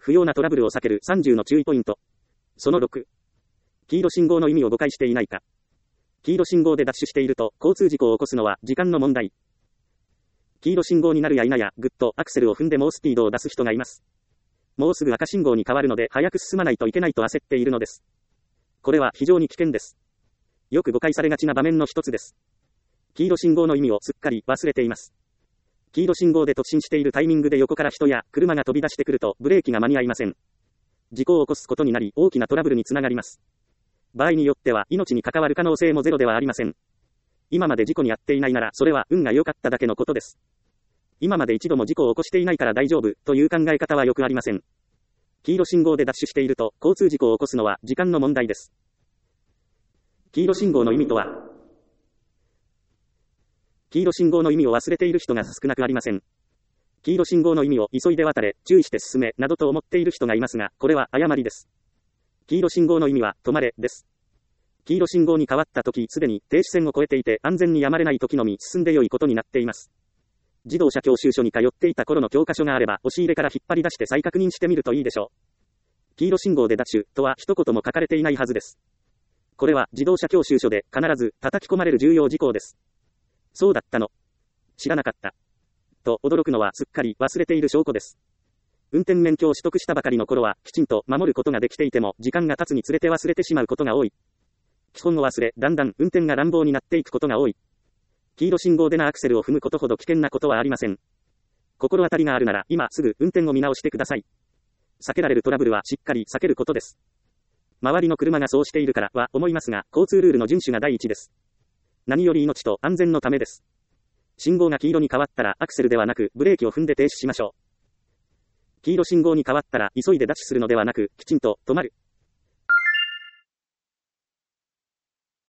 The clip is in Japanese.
不要なトラブルを避ける30の注意ポイント。その6。黄色信号の意味を誤解していないか。黄色信号でダッシュしていると、交通事故を起こすのは時間の問題。黄色信号になるや否や、ぐっとアクセルを踏んで猛スピードを出す人がいます。もうすぐ赤信号に変わるので早く進まないといけないと焦っているのです。これは非常に危険です。よく誤解されがちな場面の一つです。黄色信号の意味をすっかり忘れています。黄色信号で突進しているタイミングで横から人や車が飛び出してくるとブレーキが間に合いません。事故を起こすことになり大きなトラブルにつながります。場合によっては命に関わる可能性もゼロではありません。今まで事故に遭っていないならそれは運が良かっただけのことです。今まで一度も事故を起こしていないから大丈夫という考え方はよくありません。黄色信号でダッシュしていると交通事故を起こすのは時間の問題です。黄色信号の意味とは。黄色信号の意味を忘れている人が少なくありません。黄色信号の意味を急いで渡れ、注意して進め、などと思っている人がいますが、これは誤りです。黄色信号の意味は止まれです。黄色信号に変わった時、すでに停止線を越えていて安全にやまれない時のみ進んで良いことになっています。自動車教習所に通っていた頃の教科書があれば、押し入れから引っ張り出して再確認してみるといいでしょう。黄色信号でダッシュとは一言も書かれていないはずです。これは自動車教習所で必ず叩き込まれる重要事項です。そうだったの。知らなかった。と驚くのはすっかり忘れている証拠です。運転免許を取得したばかりの頃はきちんと守ることができていても時間が経つにつれて忘れてしまうことが多い。基本を忘れ、だんだん運転が乱暴になっていくことが多い。黄色信号でのアクセルを踏むことほど危険なことはありません。心当たりがあるなら今すぐ運転を見直してください。避けられるトラブルはしっかり避けることです。周りの車がそうしているからは思いますが、交通ルールの遵守が第一です。何より命と安全のためです。信号が黄色に変わったらアクセルではなくブレーキを踏んで停止しましょう。黄色信号に変わったら急いでダッシュするのではなくきちんと止まる。